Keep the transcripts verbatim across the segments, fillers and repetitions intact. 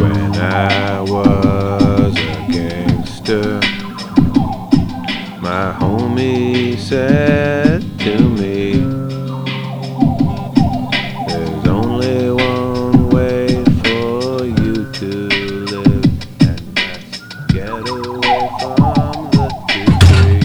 When I was a gangster, my homie said to me, there's only one way for you to live, and that's get away from the tree.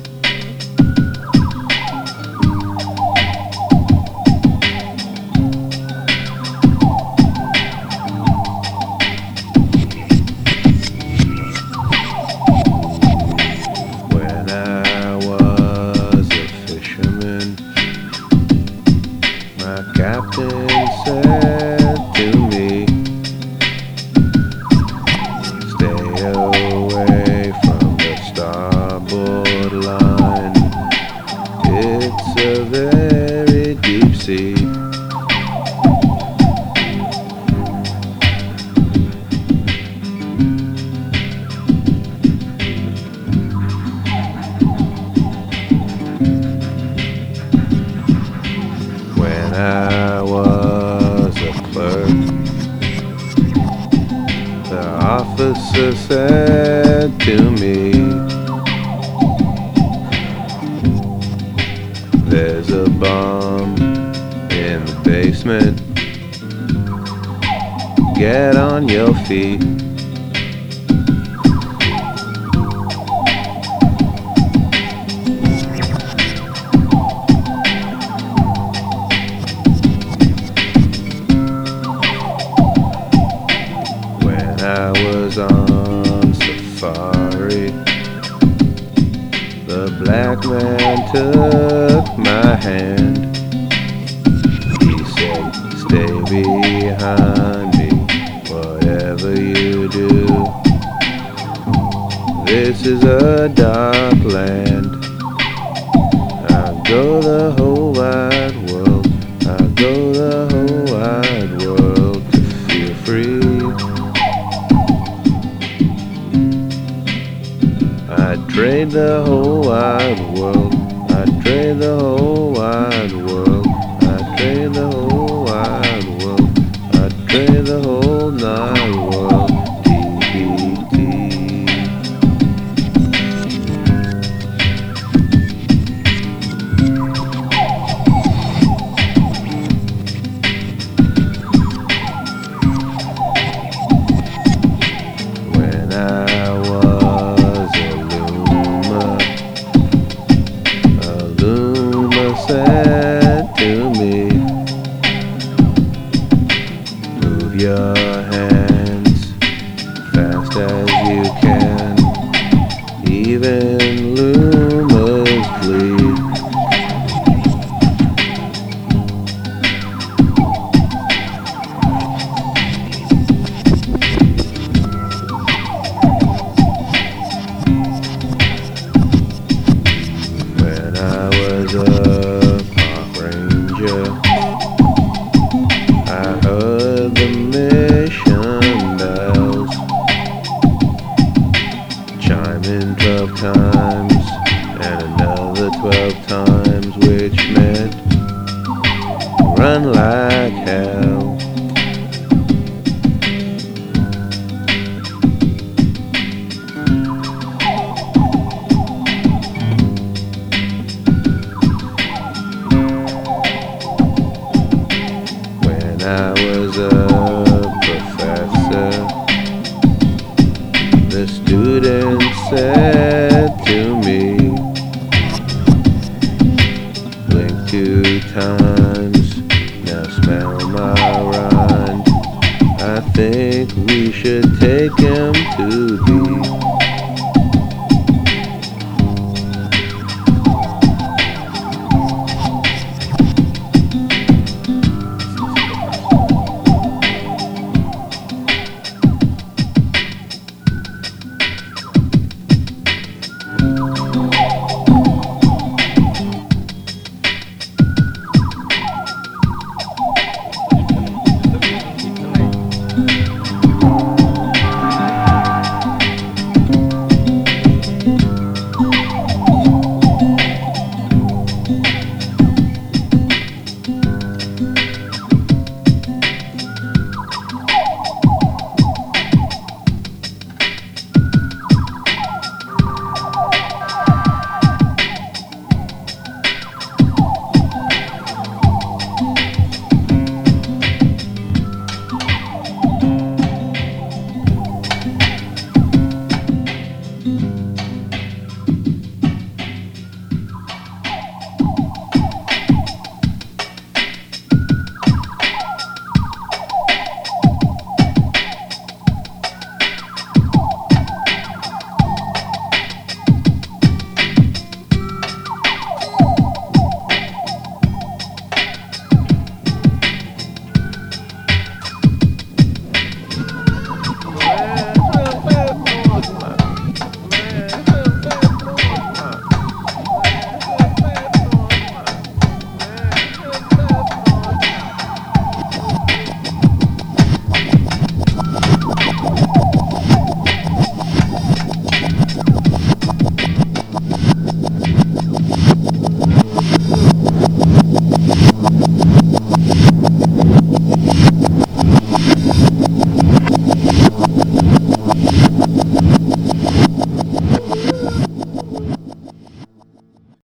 When I was a fisherman, my captain said to me, stay away from the starboard line, it's a very deep sea. When I was a clerk, the officer said to me, there's a bomb in the basement, get on your feet. I was on safari, the black man took my hand. He said, stay behind me, whatever you do. This is a dark land. I'll go the whole wide world, I'll go the whole wide world to feel free. I'd trade the whole wide world, I'd trade the whole wide world, I'd trade the whole wide world, I'd trade the whole nine world, D B T. When I was said to me, move your hands fast as you can, even Lumas bleed. When I was a park ranger, I heard the mission bells chime in twelve times and another twelve times, which meant run like hell. I was a professor, the student said to me, blink two times, now smell my rind, I think we should take him to the